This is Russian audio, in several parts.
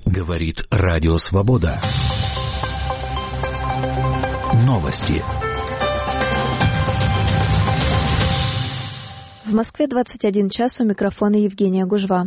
Говорит Радио Свобода. Новости. В Москве 21 час, у микрофона Евгения Гужва.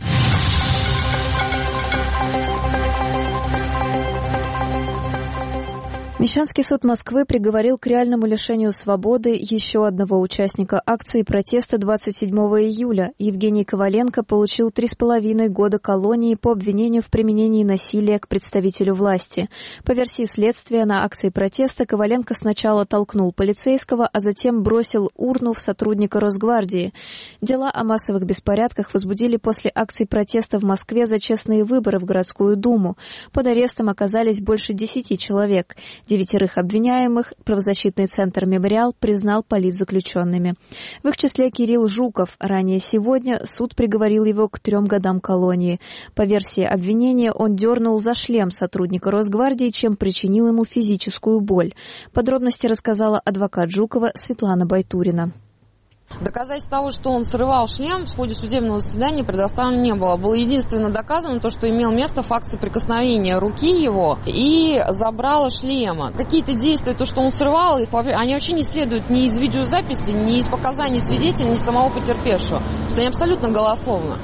Мещанский суд Москвы приговорил к реальному лишению свободы еще одного участника акции протеста 27 июля. Евгений Коваленко получил 3,5 года колонии по обвинению в применении насилия к представителю власти. По версии следствия, на акции протеста Коваленко сначала толкнул полицейского, а затем бросил урну в сотрудника Росгвардии. Дела о массовых беспорядках возбудили после акций протеста в Москве за честные выборы в городскую думу. Под арестом оказались больше 10 человек. 9 обвиняемых правозащитный центр «Мемориал» признал политзаключенными. В их числе Кирилл Жуков. Ранее сегодня суд приговорил его к 3 годам колонии. По версии обвинения, он дернул за шлем сотрудника Росгвардии, чем причинил ему физическую боль. Подробности рассказала адвокат Жукова Светлана Байтурина. Доказательств того, что он срывал шлем, в ходе судебного заседания предоставлено не было. Было единственно доказано то, что имел место факт соприкосновения руки его и забрала шлема. Какие-то действия, то, что он срывал, они вообще не следуют ни из видеозаписи, ни из показаний свидетеля, ни самого потерпевшего. Что они абсолютно голословно.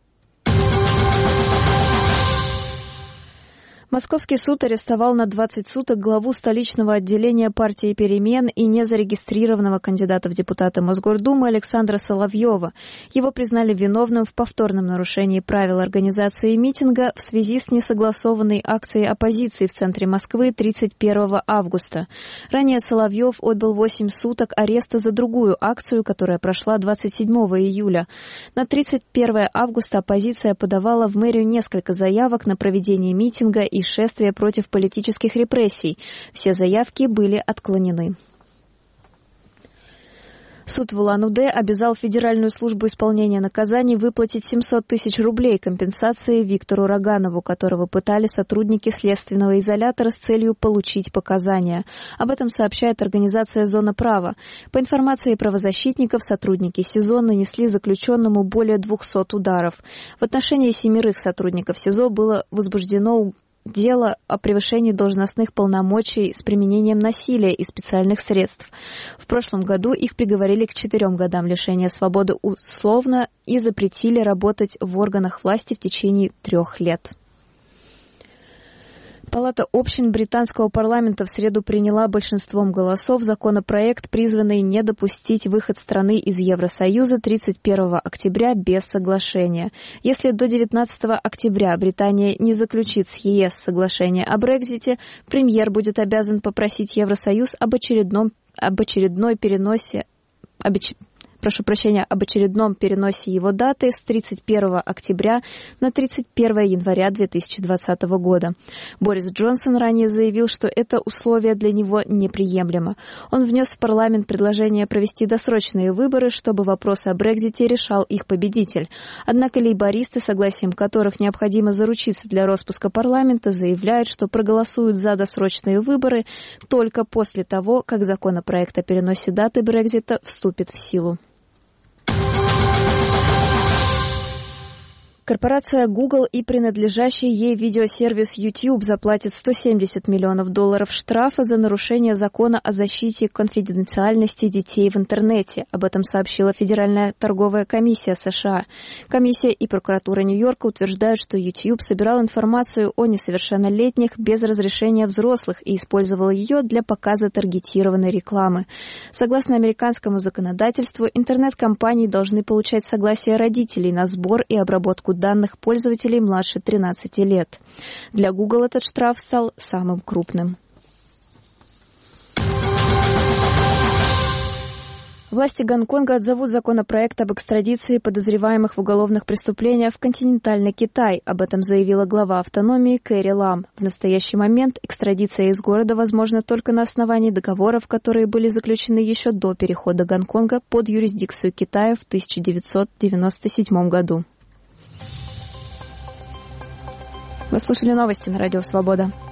Московский суд арестовал на 20 суток главу столичного отделения партии «Перемен» и незарегистрированного кандидата в депутаты Мосгордумы Александра Соловьева. Его признали виновным в повторном нарушении правил организации митинга в связи с несогласованной акцией оппозиции в центре Москвы 31 августа. Ранее Соловьев отбыл 8 суток ареста за другую акцию, которая прошла 27 июля. На 31 августа оппозиция подавала в мэрию несколько заявок на проведение митинга и шествия против политических репрессий. Все заявки были отклонены. Суд в Улан-Удэ обязал Федеральную службу исполнения наказаний выплатить 700 тысяч рублей компенсации Виктору Роганову, которого пытали сотрудники следственного изолятора с целью получить показания. Об этом сообщает организация «Зона права». По информации правозащитников, сотрудники СИЗО нанесли заключенному более 200 ударов. В отношении 7 сотрудников СИЗО было возбуждено дело о превышении должностных полномочий с применением насилия и специальных средств. В прошлом году их приговорили к 4 годам лишения свободы условно и запретили работать в органах власти в течение 3 лет. Палата общин британского парламента в среду приняла большинством голосов законопроект, призванный не допустить выход страны из Евросоюза 31 октября без соглашения. Если до 19 октября Британия не заключит с ЕС соглашение о Брексите, премьер будет обязан попросить Евросоюз об очередном переносе его даты с 31 октября на 31 января 2020 года. Борис Джонсон ранее заявил, что это условие для него неприемлемо. Он внес в парламент предложение провести досрочные выборы, чтобы вопросы о Брексите решал их победитель. Однако лейбористы, согласием которых необходимо заручиться для распуска парламента, заявляют, что проголосуют за досрочные выборы только после того, как законопроект о переносе даты Брексита вступит в силу. Корпорация Google и принадлежащий ей видеосервис YouTube заплатят $170 миллионов штрафа за нарушение закона о защите конфиденциальности детей в интернете. Об этом сообщила Федеральная торговая комиссия США. Комиссия и прокуратура Нью-Йорка утверждают, что YouTube собирал информацию о несовершеннолетних без разрешения взрослых и использовал ее для показа таргетированной рекламы. Согласно американскому законодательству, интернет-компании должны получать согласие родителей на сбор и обработку данных пользователей младше 13 лет. Для Google этот штраф стал самым крупным. Власти Гонконга отзовут законопроект об экстрадиции подозреваемых в уголовных преступлениях в континентальный Китай. Об этом заявила глава автономии Кэрри Лам. В настоящий момент экстрадиция из города возможна только на основании договоров, которые были заключены еще до перехода Гонконга под юрисдикцию Китая в 1997 году. Вы слушали новости на Радио Свобода.